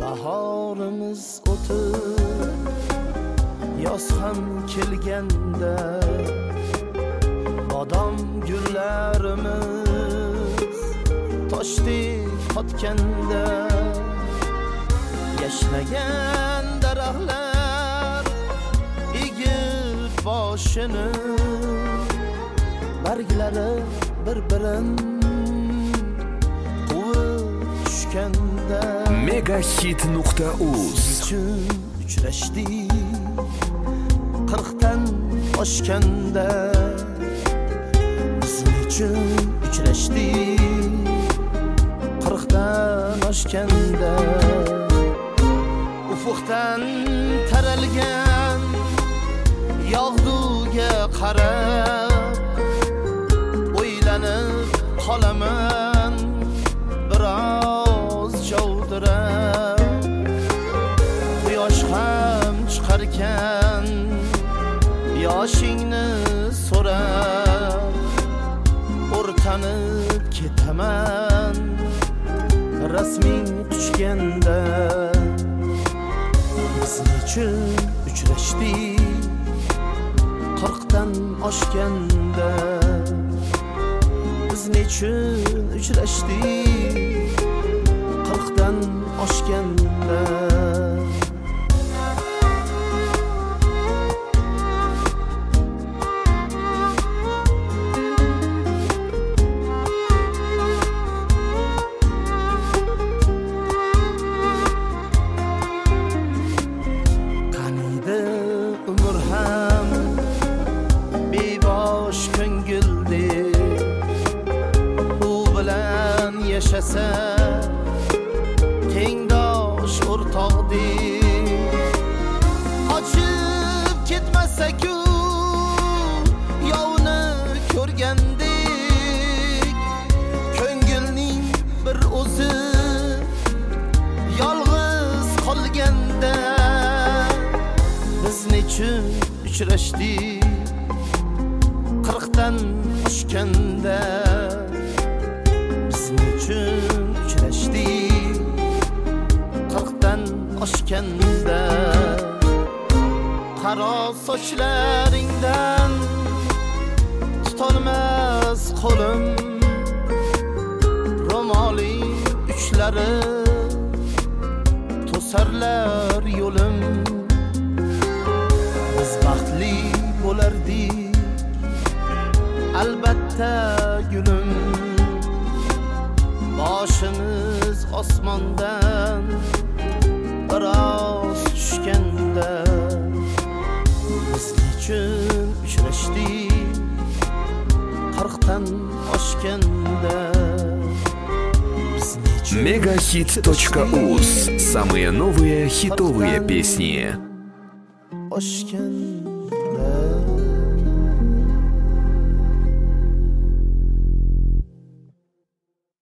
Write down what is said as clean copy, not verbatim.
bahorimiz o'tib yoz ham kelganda bodom gullarimiz toshdek qotganda yashnagan daraxtlar egib boshini barglari bir-birin quvib tushganda megahit.uz uchun uchrashdik 40dan oshganda biz uchun uchrashdik 40dan oshganda ufukdan taralgan yog'duga qarab o'ylanib qolaman biroz jovdirab quyosh ham chiqarkan yoshingni so'rab o'rtanib ketaman rasming quchganda biz nechun uchrashdik 40dan oshganda biz nechun uchrashdik 40dan oshganda yashasa tengdosh o'rtoqdek qochib ketmasa-ku yovni ko'rgandek ko'ngilning bir o'zi yolg'iz qolganda biz nechun uchrashdik 40dan oshganda uchun uchrashdik 40dan oshganda qaro sochlaringdan tutolmas qo'lim ro'moling uchlari to'sarlar yo'lim biz baxtli bo'lardik albatta gulim boshimiz osmondan biroz tushganda biz nechun uchrashdik 40dan oshganda megahit.uz. Самые новые хитовые песни. Oshganda